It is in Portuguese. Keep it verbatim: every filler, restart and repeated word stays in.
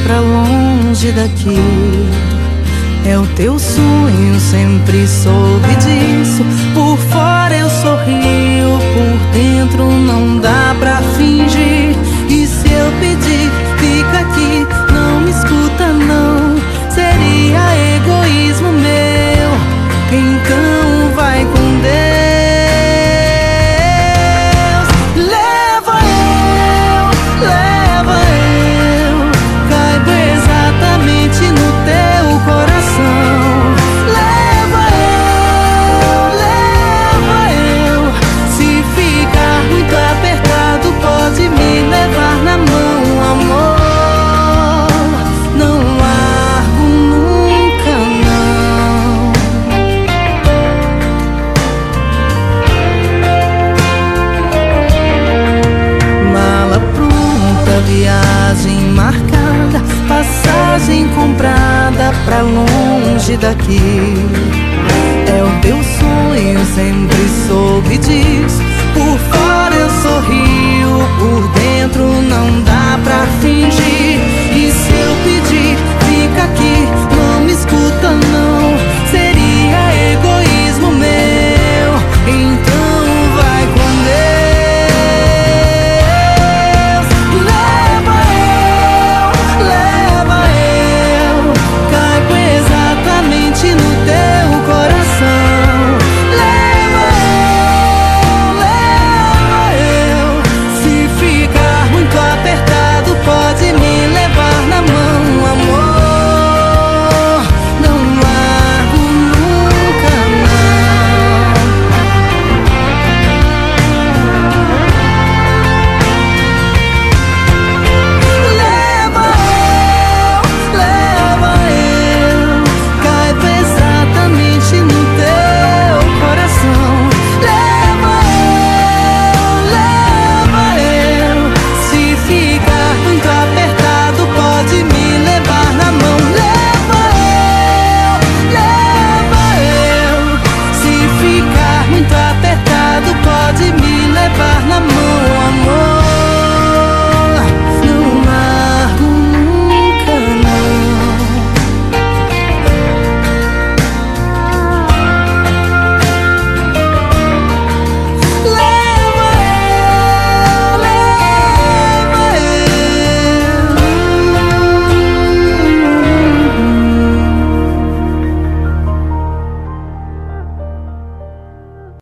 pra longe daqui. É o teu sonho, sempre soube disso. Por fora eu sorrio, por dentro não dá pra fingir. E se eu pedir, fica aqui, não me escuta não, seria egoísmo meu. Então vai com Deus. Leva eu, leva eu, caibo exatamente no teu coração. Leva eu, leva eu, se ficar muito apertado pode me levar na mão, amor. Não largo nunca não. Mala pronta, viagem marcada, passagem comprada pra longe daqui. É o teu sonho, sempre soube disso.